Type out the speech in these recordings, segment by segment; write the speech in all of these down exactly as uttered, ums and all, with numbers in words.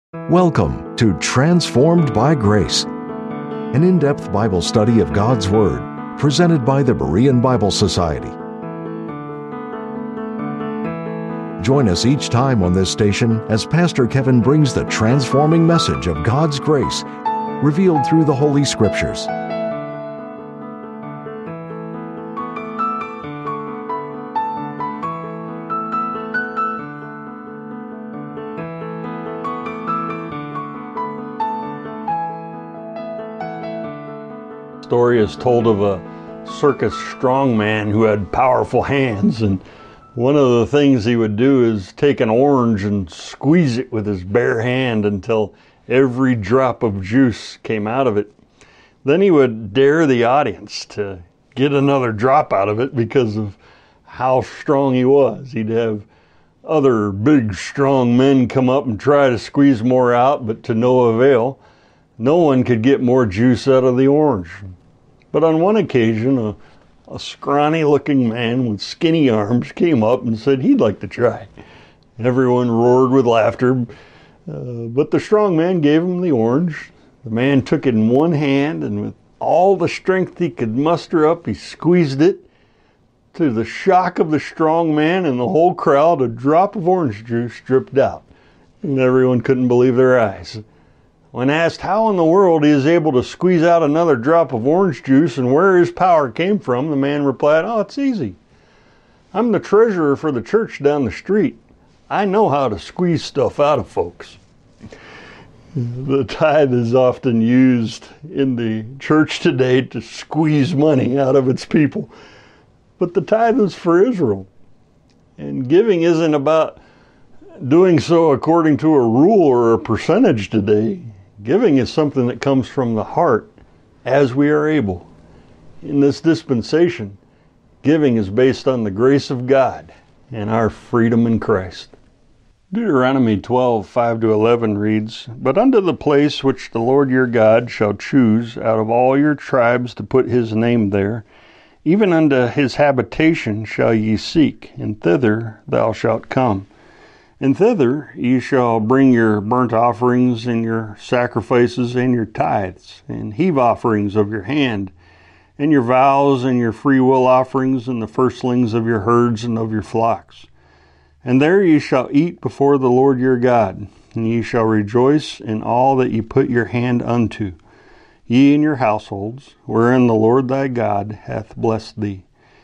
Welcome to Transformed by Grace, an in-depth Bible study of God's Word, presented by the Berean Bible Society. Join us each time on this station as Pastor Kevin brings the transforming message of God's grace, revealed through the Holy Scriptures. Story is told of a circus strongman who had powerful hands, and one of the things he would do is take an orange and squeeze it with his bare hand until every drop of juice came out of it. Then he would dare the audience to get another drop out of it because of how strong he was. He'd have other big strong men come up and try to squeeze more out, but to no avail. No one could get more juice out of the orange. But on one occasion, a, a scrawny-looking man with skinny arms came up and said he'd like to try. Everyone roared with laughter, uh, but the strong man gave him the orange. The man took it in one hand, and with all the strength he could muster up, he squeezed it. To the shock of the strong man and the whole crowd, a drop of orange juice dripped out, and everyone couldn't believe their eyes. When asked how in the world he is able to squeeze out another drop of orange juice and where his power came from, the man replied, "Oh, it's easy. I'm the treasurer for the church down the street. I know how to squeeze stuff out of folks." The tithe is often used in the church today to squeeze money out of its people. But the tithe was for Israel. And giving isn't about doing so according to a rule or a percentage today. Giving is something that comes from the heart as we are able. In this dispensation, giving is based on the grace of God and our freedom in Christ. Deuteronomy twelve, five to eleven reads, "But unto the place which the Lord your God shall choose out of all your tribes to put his name there, even unto his habitation shall ye seek, and thither thou shalt come. And thither ye shall bring your burnt offerings and your sacrifices and your tithes, and heave offerings of your hand, and your vows and your freewill offerings, and the firstlings of your herds and of your flocks. And there ye shall eat before the Lord your God, and ye shall rejoice in all that ye put your hand unto, ye and your households, wherein the Lord thy God hath blessed thee.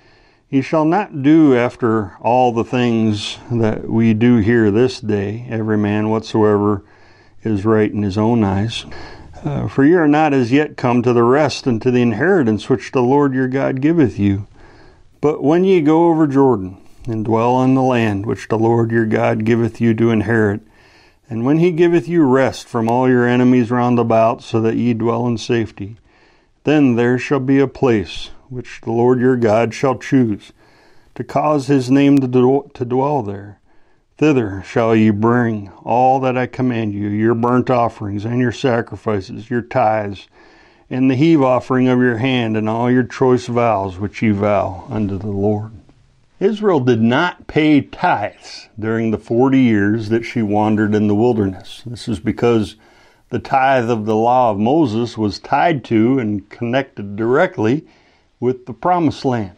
Ye shall not do after all the things that we do here this day, every man whatsoever is right in his own eyes. Uh, for ye are not as yet come to the rest and to the inheritance which the Lord your God giveth you. But when ye go over Jordan, and dwell in the land which the Lord your God giveth you to inherit, and when he giveth you rest from all your enemies round about, so that ye dwell in safety, then there shall be a place which the Lord your God shall choose, to cause his name to, do, to dwell there. Thither shall ye bring all that I command you, your burnt offerings and your sacrifices, your tithes, and the heave offering of your hand, and all your choice vows which ye vow unto the Lord." Israel did not pay tithes during the forty years that she wandered in the wilderness. This is because the tithe of the law of Moses was tied to and connected directly with the promised land.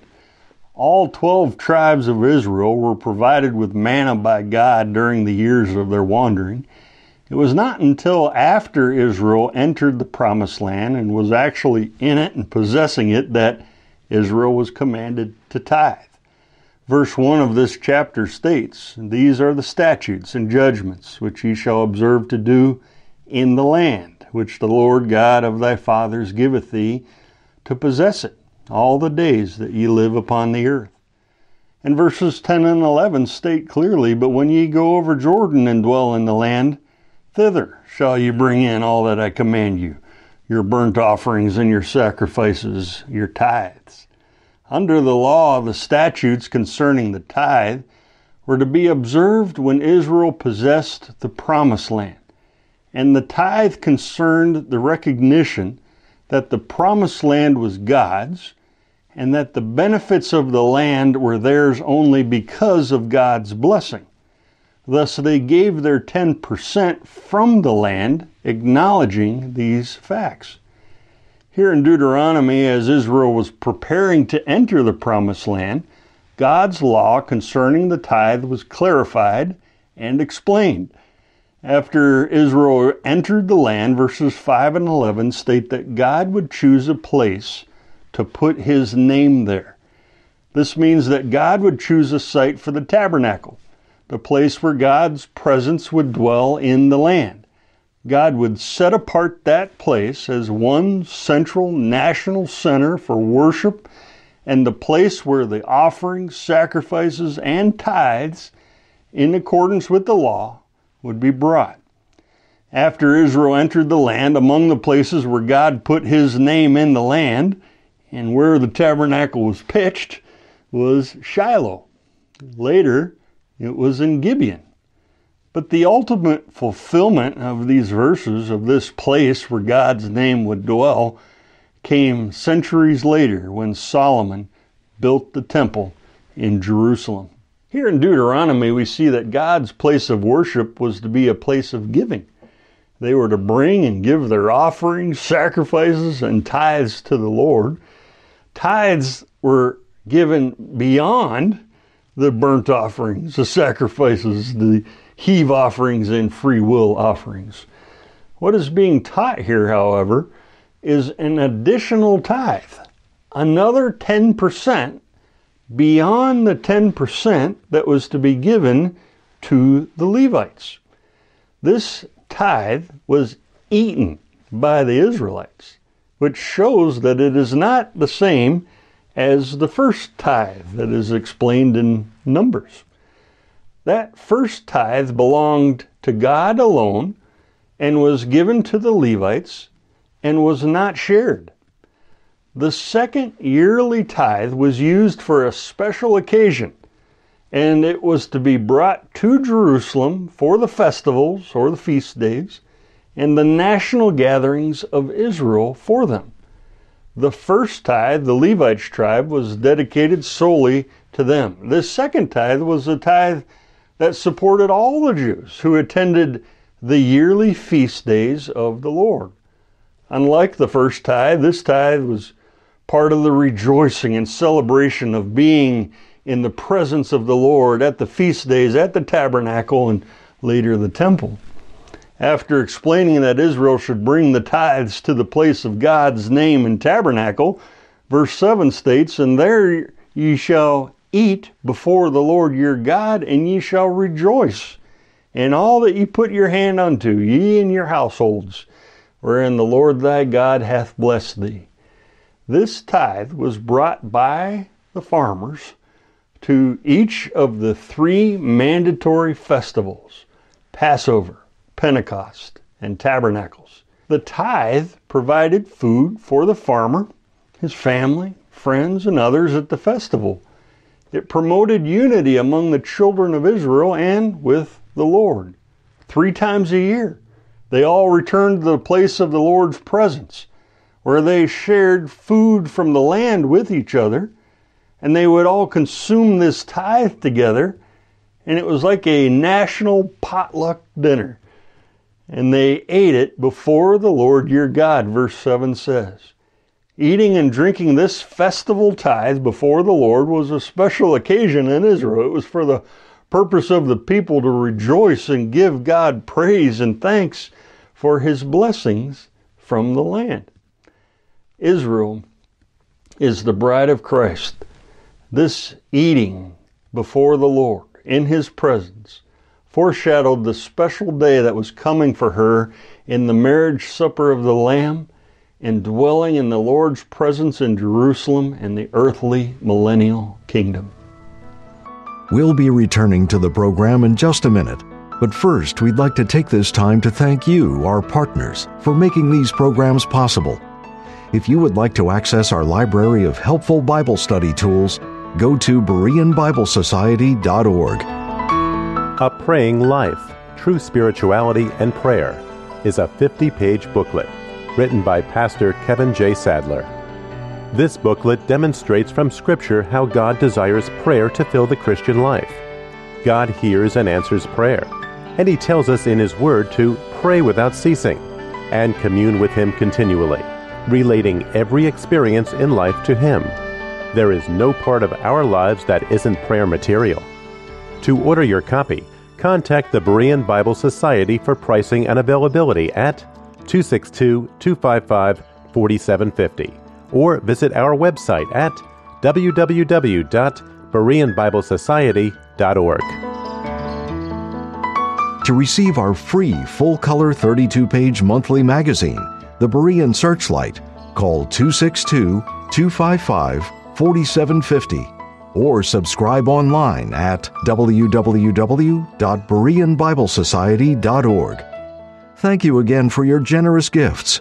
All twelve tribes of Israel were provided with manna by God during the years of their wandering. It was not until after Israel entered the promised land and was actually in it and possessing it that Israel was commanded to tithe. Verse one of this chapter states, "These are the statutes and judgments which ye shall observe to do in the land which the Lord God of thy fathers giveth thee to possess it all the days that ye live upon the earth." And verses ten and eleven state clearly, "But when ye go over Jordan and dwell in the land, thither shall ye bring in all that I command you, your burnt offerings and your sacrifices, your tithes." Under the law, the statutes concerning the tithe were to be observed when Israel possessed the promised land. And the tithe concerned the recognition that the promised land was God's, and that the benefits of the land were theirs only because of God's blessing. Thus they gave their ten percent from the land, acknowledging these facts. Here in Deuteronomy, as Israel was preparing to enter the promised land, God's law concerning the tithe was clarified and explained. After Israel entered the land, verses five and eleven state that God would choose a place to put his name there. This means that God would choose a site for the tabernacle, the place where God's presence would dwell in the land. God would set apart that place as one central national center for worship and the place where the offerings, sacrifices, and tithes, in accordance with the law, would be brought. After Israel entered the land, among the places where God put his name in the land and where the tabernacle was pitched was Shiloh. Later, it was in Gibeon. But the ultimate fulfillment of these verses, of this place where God's name would dwell, came centuries later when Solomon built the temple in Jerusalem. Here in Deuteronomy, we see that God's place of worship was to be a place of giving. They were to bring and give their offerings, sacrifices, and tithes to the Lord. Tithes were given beyond the burnt offerings, the sacrifices, the heave offerings, and free will offerings. What is being taught here, however, is an additional tithe, another ten percent beyond the ten percent that was to be given to the Levites. This tithe was eaten by the Israelites, which shows that it is not the same as the first tithe that is explained in Numbers. That first tithe belonged to God alone and was given to the Levites and was not shared. The second yearly tithe was used for a special occasion, and it was to be brought to Jerusalem for the festivals or the feast days and the national gatherings of Israel for them. The first tithe, the Levite tribe, was dedicated solely to them. This second tithe was a tithe that supported all the Jews who attended the yearly feast days of the Lord. Unlike the first tithe, this tithe was part of the rejoicing and celebration of being in the presence of the Lord at the feast days, at the tabernacle, and later the temple. After explaining that Israel should bring the tithes to the place of God's name and tabernacle, verse seven states, "And there ye shall eat before the Lord your God, and ye shall rejoice in all that ye put your hand unto, ye and your households, wherein the Lord thy God hath blessed thee." This tithe was brought by the farmers to each of the three mandatory festivals, Passover, Pentecost, and Tabernacles. The tithe provided food for the farmer, his family, friends, and others at the festival. It promoted unity among the children of Israel and with the Lord. Three times a year, they all returned to the place of the Lord's presence, where they shared food from the land with each other, and they would all consume this tithe together, and it was like a national potluck dinner. And they ate it before the Lord your God, verse seven says. Eating and drinking this festival tithe before the Lord was a special occasion in Israel. It was for the purpose of the people to rejoice and give God praise and thanks for his blessings from the land. Israel is the bride of Christ. This eating before the Lord in his presence foreshadowed the special day that was coming for her in the marriage supper of the Lamb and dwelling in the Lord's presence in Jerusalem and the earthly millennial kingdom. We'll be returning to the program in just a minute, but first we'd like to take this time to thank you, our partners, for making these programs possible. If you would like to access our library of helpful Bible study tools, go to Berean Bible Society dot org. A Praying Life, True Spirituality and Prayer is a fifty-page booklet written by Pastor Kevin J. Sadler. This booklet demonstrates from Scripture how God desires prayer to fill the Christian life. God hears and answers prayer, and He tells us in His Word to pray without ceasing and commune with Him continually, relating every experience in life to Him. There is no part of our lives that isn't prayer material. To order your copy, contact the Berean Bible Society for pricing and availability at two six two, two five five, four seven five zero or visit our website at w w w dot berean bible society dot org. To receive our free full-color thirty-two page monthly magazine, The Berean Searchlight, call two six two, two five five, four seven five zero or subscribe online at w w w dot berean bible society dot org. Thank you again for your generous gifts.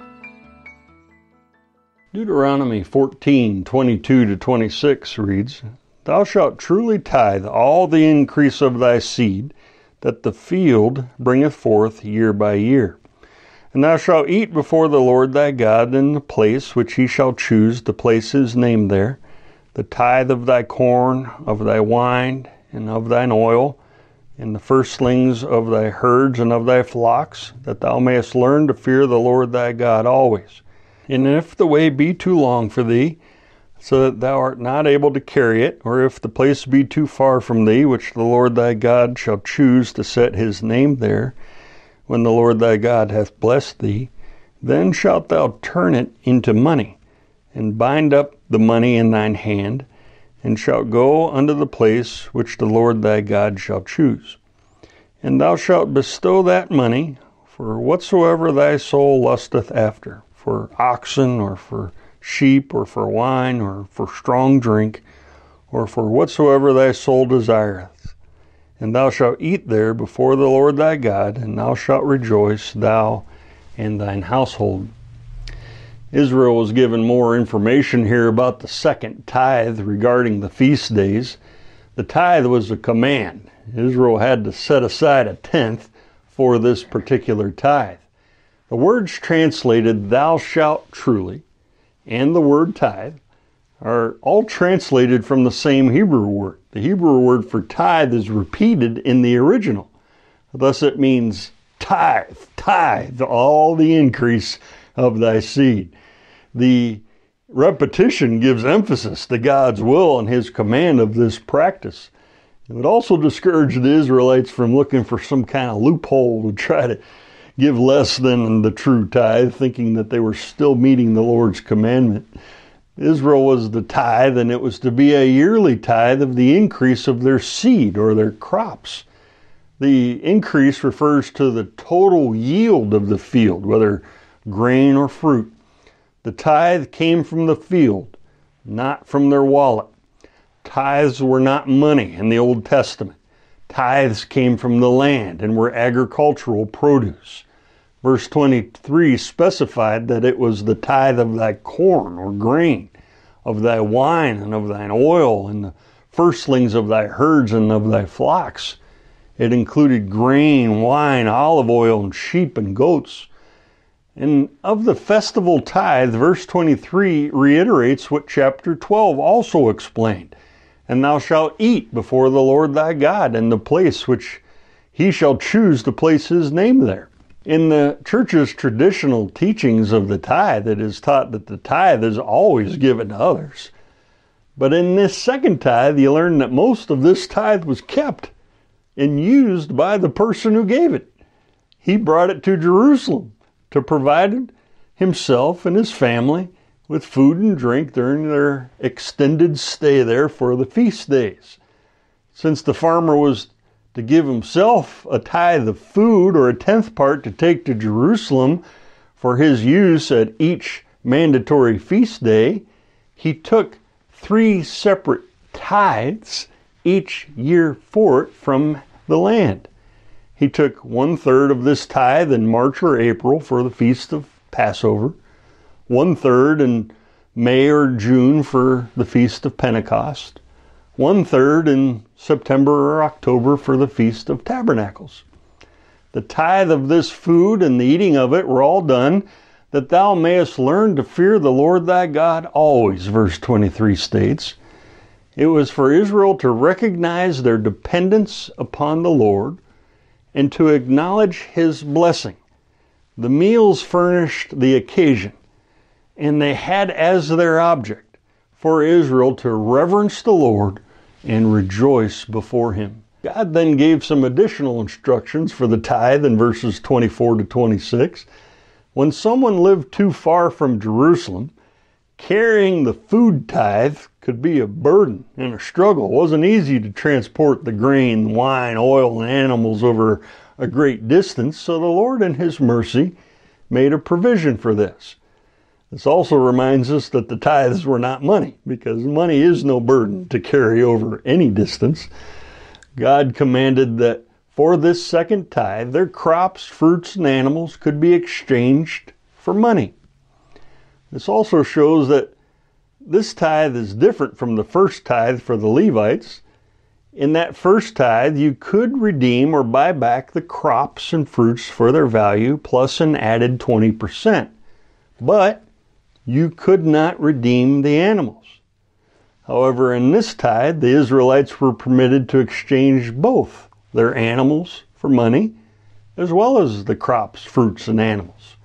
Deuteronomy fourteen, twenty-two to twenty-six reads, Thou shalt truly tithe all the increase of thy seed, that the field bringeth forth year by year. And thou shalt eat before the Lord thy God in the place which he shall choose to place his name there, the tithe of thy corn, of thy wine, and of thine oil, and the firstlings of thy herds and of thy flocks, that thou mayest learn to fear the Lord thy God always. And if the way be too long for thee, so that thou art not able to carry it, or if the place be too far from thee, which the Lord thy God shall choose to set his name there, when the Lord thy God hath blessed thee, then shalt thou turn it into money, and bind up the money in thine hand, and shalt go unto the place which the Lord thy God shall choose. And thou shalt bestow that money for whatsoever thy soul lusteth after, for oxen, or for sheep, or for wine, or for strong drink, or for whatsoever thy soul desireth. And thou shalt eat there before the Lord thy God, and thou shalt rejoice, thou and thine household. Israel was given more information here about the second tithe regarding the feast days. The tithe was a command. Israel had to set aside a tenth for this particular tithe. The words translated, thou shalt truly, and the word tithe are all translated from the same Hebrew word. The Hebrew word for tithe is repeated in the original. Thus it means tithe, tithe, all the increase of thy seed. The repetition gives emphasis to God's will and his command of this practice. It would also discourage the Israelites from looking for some kind of loophole to try to give less than the true tithe, thinking that they were still meeting the Lord's commandment. Israel was the tithe, and it was to be a yearly tithe of the increase of their seed or their crops. The increase refers to the total yield of the field, whether grain or fruit. The tithe came from the field, not from their wallet. Tithes were not money in the Old Testament. Tithes came from the land and were agricultural produce. Verse twenty-three specified that it was the tithe of thy corn or grain, of thy wine and of thine oil, and the firstlings of thy herds and of thy flocks. It included grain, wine, olive oil, and sheep and goats. And of the festival tithe, verse twenty-three reiterates what chapter twelve also explained. And thou shalt eat before the Lord thy God in the place which he shall choose to place his name there. In the church's traditional teachings of the tithe, it is taught that the tithe is always given to others. But in this second tithe, you learn that most of this tithe was kept and used by the person who gave it. He brought it to Jerusalem to provide himself and his family with food and drink during their extended stay there for the feast days. Since the farmer was to give himself a tithe of food or a tenth part to take to Jerusalem for his use at each mandatory feast day, he took three separate tithes each year for it from the land. He took one third of this tithe in March or April for the feast of Passover, one third in May or June for the feast of Pentecost, one third in September or October for the Feast of Tabernacles. The tithe of this food and the eating of it were all done that thou mayest learn to fear the Lord thy God always, verse twenty-three states. It was for Israel to recognize their dependence upon the Lord and to acknowledge His blessing. The meals furnished the occasion, and they had as their object for Israel to reverence the Lord and rejoice before Him. God then gave some additional instructions for the tithe in verses twenty-four to twenty-six. When someone lived too far from Jerusalem, carrying the food tithe could be a burden and a struggle. It wasn't easy to transport the grain, wine, oil, and animals over a great distance, so the Lord in His mercy made a provision for this. This also reminds us that the tithes were not money, because money is no burden to carry over any distance. God commanded that for this second tithe, their crops, fruits, and animals could be exchanged for money. This also shows that this tithe is different from the first tithe for the Levites. In that first tithe, you could redeem or buy back the crops and fruits for their value plus an added twenty percent. But you could not redeem the animals. However, in this tithe, the Israelites were permitted to exchange both their animals for money as well as the crops, fruits, and animals.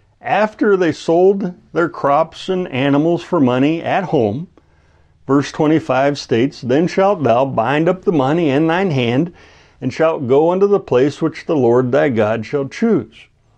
After they sold their crops and animals for money at home, verse twenty-five states, "Then shalt thou bind up the money in thine hand, and shalt go unto the place which the Lord thy God shall choose."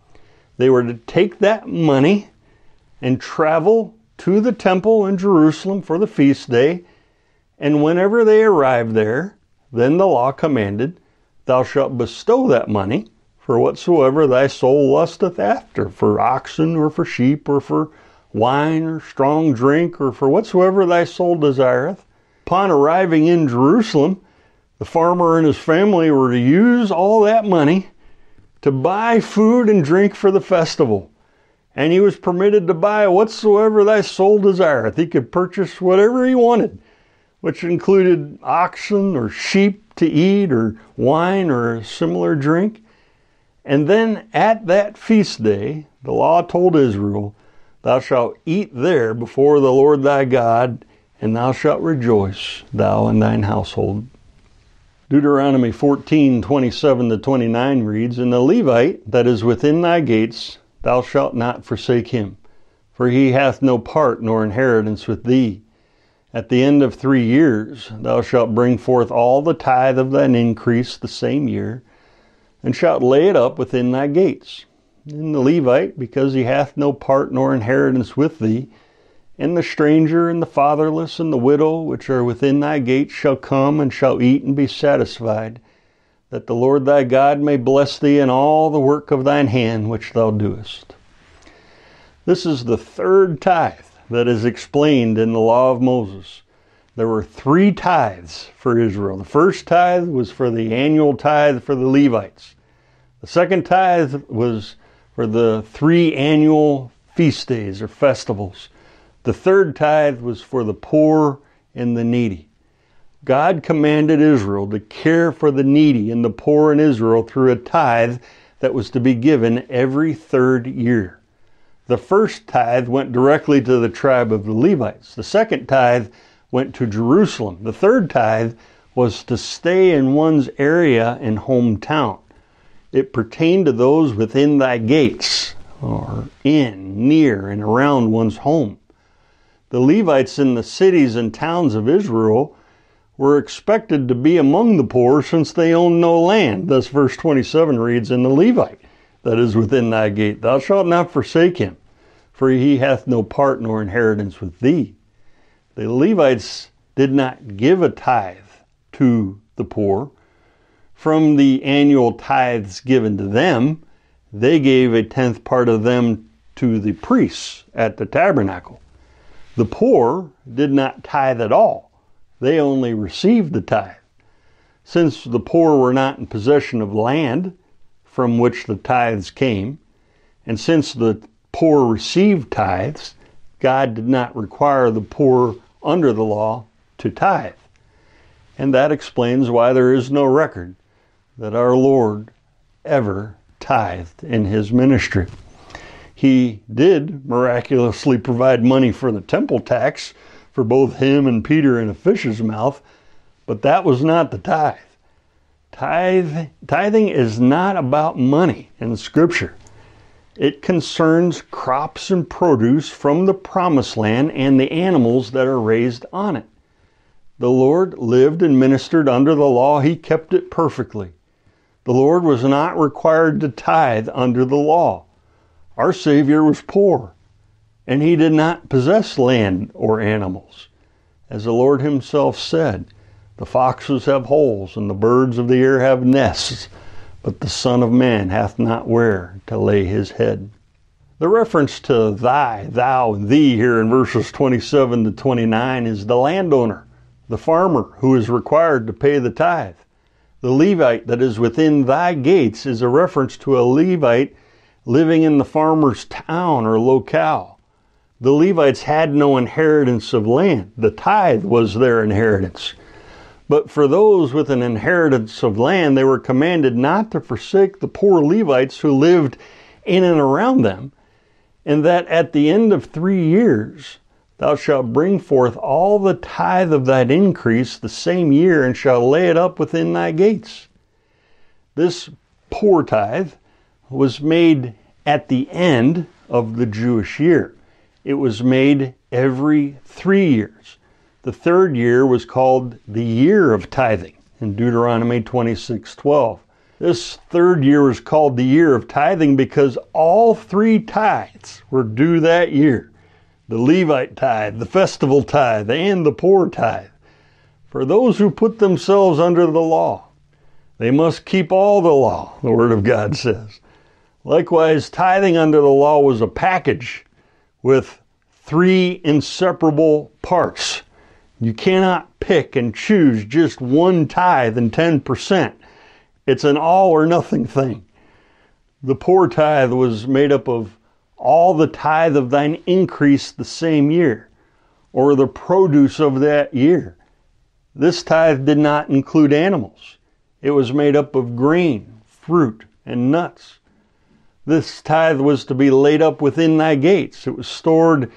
They were to take that money and travel to the temple in Jerusalem for the feast day, and whenever they arrived there, then the law commanded, "Thou shalt bestow that money for whatsoever thy soul lusteth after, for oxen, or for sheep, or for wine, or strong drink, or for whatsoever thy soul desireth." Upon arriving in Jerusalem, the farmer and his family were to use all that money to buy food and drink for the festival. And he was permitted to buy whatsoever thy soul desireth. He could purchase whatever he wanted, which included oxen or sheep to eat, or wine or a similar drink. And then at that feast day, the law told Israel, "Thou shalt eat there before the Lord thy God, and thou shalt rejoice, thou and thine household." Deuteronomy fourteen, twenty-seven to twenty-nine reads, "And the Levite that is within thy gates, thou shalt not forsake him, for he hath no part nor inheritance with thee. At the end of three years thou shalt bring forth all the tithe of thine increase the same year, and shalt lay it up within thy gates. And the Levite, because he hath no part nor inheritance with thee, and the stranger, and the fatherless, and the widow, which are within thy gates, shall come and shall eat and be satisfied, that the Lord thy God may bless thee in all the work of thine hand which thou doest." This is the third tithe that is explained in the law of Moses. There were three tithes for Israel. The first tithe was for the annual tithe for the Levites. The second tithe was for the three annual feast days or festivals. The third tithe was for the poor and the needy. God commanded Israel to care for the needy and the poor in Israel through a tithe that was to be given every third year. The first tithe went directly to the tribe of the Levites. The second tithe went to Jerusalem. The third tithe was to stay in one's area and hometown. It pertained to those within thy gates, or in, near, and around one's home. The Levites in the cities and towns of Israel were expected to be among the poor, since they owned no land. Thus verse twenty-seven reads, "And the Levite that is within thy gate, thou shalt not forsake him, for he hath no part nor inheritance with thee." The Levites did not give a tithe to the poor. From the annual tithes given to them, they gave a tenth part of them to the priests at the tabernacle. The poor did not tithe at all. They only received the tithe. Since the poor were not in possession of land from which the tithes came, and since the poor received tithes, God did not require the poor under the law to tithe. And that explains why there is no record that our Lord ever tithed in his ministry. He did miraculously provide money for the temple tax for both him and Peter in a fish's mouth, but that was not the tithe. Tithe, tithing is not about money in Scripture. It concerns crops and produce from the promised land and the animals that are raised on it. The Lord lived and ministered under the law. He kept it perfectly. The Lord was not required to tithe under the law. Our Savior was poor, and he did not possess land or animals. As the Lord himself said, the foxes have holes, and the birds of the air have nests, but the Son of Man hath not where to lay his head. The reference to thy, thou, and thee here in verses twenty-seven to twenty-nine is the landowner, the farmer who is required to pay the tithe. The Levite that is within thy gates is a reference to a Levite living in the farmer's town or locale. The Levites had no inheritance of land. The tithe was their inheritance. But for those with an inheritance of land, they were commanded not to forsake the poor Levites who lived in and around them, and that at the end of three years thou shalt bring forth all the tithe of thine increase the same year, and shalt lay it up within thy gates. This poor tithe was made at the end of the Jewish year. It was made every three years. The third year was called the year of tithing in Deuteronomy twenty-six twelve. This third year was called the year of tithing because all three tithes were due that year. The Levite tithe, the festival tithe, and the poor tithe. For those who put themselves under the law, they must keep all the law, the Word of God says. Likewise, tithing under the law was a package with three inseparable parts. You cannot pick and choose just one tithe and ten percent. It's an all or nothing thing. The poor tithe was made up of all the tithe of thine increase the same year, or the produce of that year. This tithe did not include animals. It was made up of grain, fruit, and nuts. This tithe was to be laid up within thy gates. It was stored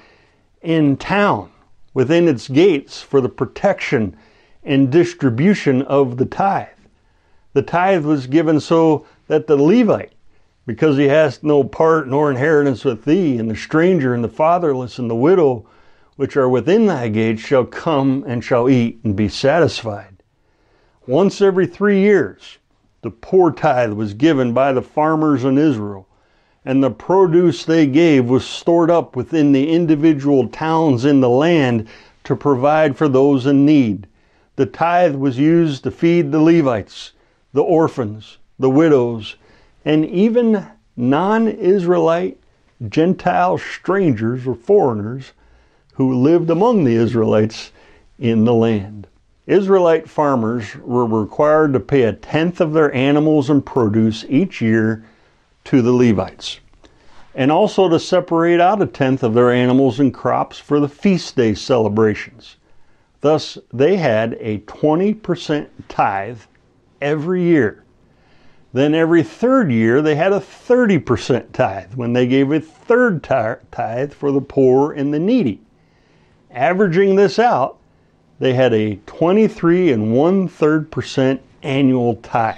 in town, within its gates, for the protection and distribution of the tithe. The tithe was given so that the Levite, because he has no part nor inheritance with thee, and the stranger and the fatherless and the widow, which are within thy gates, shall come and shall eat and be satisfied. Once every three years, the poor tithe was given by the farmers in Israel, and the produce they gave was stored up within the individual towns in the land to provide for those in need. The tithe was used to feed the Levites, the orphans, the widows, and even non-Israelite Gentile strangers or foreigners who lived among the Israelites in the land. Israelite farmers were required to pay a tenth of their animals and produce each year to the Levites, and also to separate out a tenth of their animals and crops for the feast day celebrations. Thus, they had a twenty percent tithe every year. Then every third year, they had a thirty percent tithe when they gave a third tithe for the poor and the needy. Averaging this out, they had a twenty-three and one-third percent annual tithe.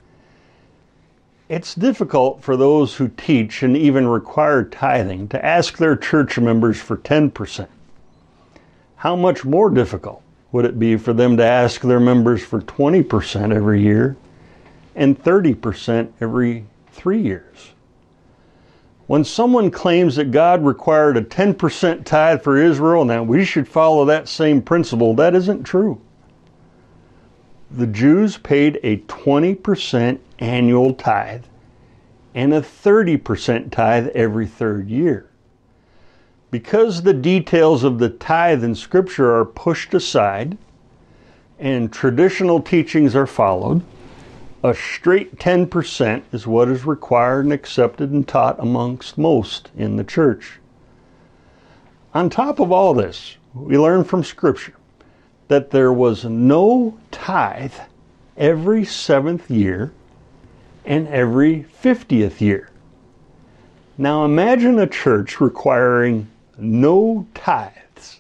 It's difficult for those who teach and even require tithing to ask their church members for ten percent. How much more difficult would it be for them to ask their members for twenty percent every year and thirty percent every three years? When someone claims that God required a ten percent tithe for Israel and that we should follow that same principle, that isn't true. The Jews paid a twenty percent annual tithe and a thirty percent tithe every third year. Because the details of the tithe in Scripture are pushed aside and traditional teachings are followed, a straight ten percent is what is required and accepted and taught amongst most in the church. On top of all this, we learn from Scripture that there was no tithe every seventh year and every fiftieth year. Now imagine a church requiring no tithes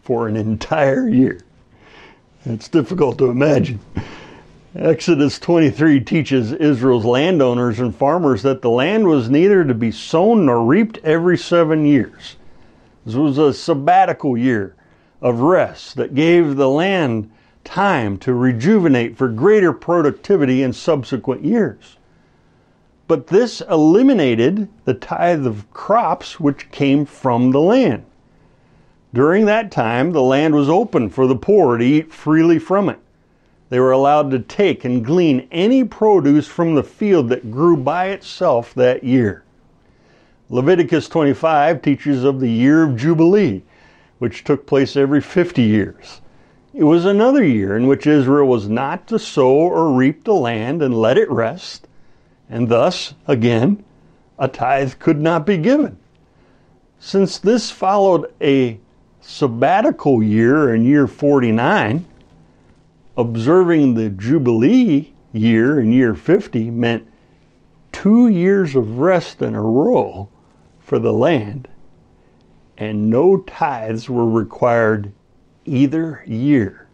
for an entire year. It's difficult to imagine. Exodus twenty-three teaches Israel's landowners and farmers that the land was neither to be sown nor reaped every seven years. This was a sabbatical year of rest that gave the land time to rejuvenate for greater productivity in subsequent years. But this eliminated the tithe of crops which came from the land. During that time, the land was open for the poor to eat freely from it. They were allowed to take and glean any produce from the field that grew by itself that year. Leviticus twenty-five teaches of the year of Jubilee, which took place every fifty years. It was another year in which Israel was not to sow or reap the land and let it rest, and thus, again, a tithe could not be given. Since this followed a sabbatical year in year forty-nine, observing the Jubilee year in year fifty meant two years of rest in a row for the land, and no tithes were required either year.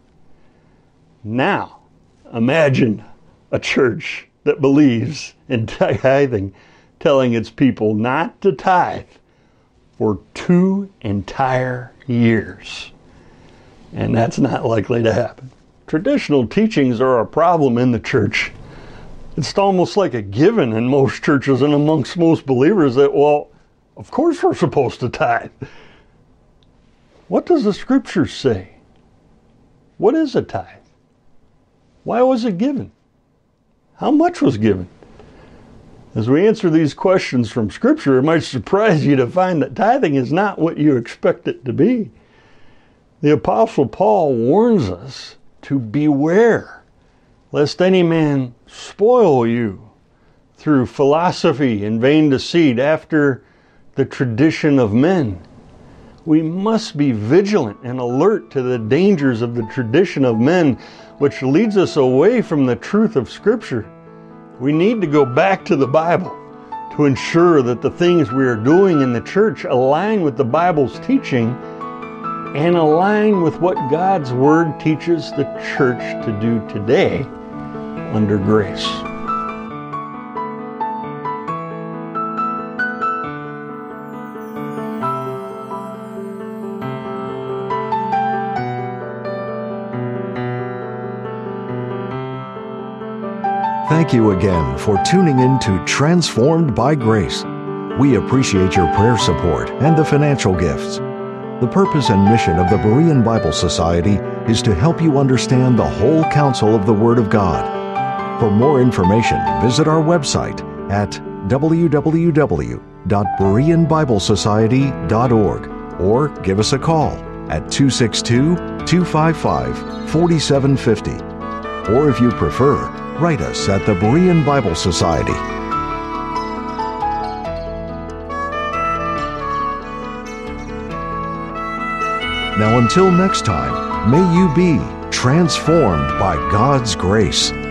Now, imagine a church that believes in tithing telling its people not to tithe for two entire years. And that's not likely to happen. Traditional teachings are a problem in the church. It's almost like a given in most churches and amongst most believers that, well, of course we're supposed to tithe. What does the scriptures say? What is a tithe? Why was it given? How much was given? As we answer these questions from scripture, it might surprise you to find that tithing is not what you expect it to be. The Apostle Paul warns us to beware lest any man spoil you through philosophy and vain deceit after the tradition of men. We must be vigilant and alert to the dangers of the tradition of men, which leads us away from the truth of Scripture. We need to go back to the Bible to ensure that the things we are doing in the church align with the Bible's teaching and align with what God's Word teaches the church to do today under grace. Thank you again for tuning in to Transformed by Grace. We appreciate your prayer support and the financial gifts. The purpose and mission of the Berean Bible Society is to help you understand the whole counsel of the Word of God. For more information, visit our website at w w w dot berean bible society dot org or give us a call at two six two, two five five, four seven five zero. Or if you prefer, write us at the Berean Bible Society. Now until next time, may you be transformed by God's grace.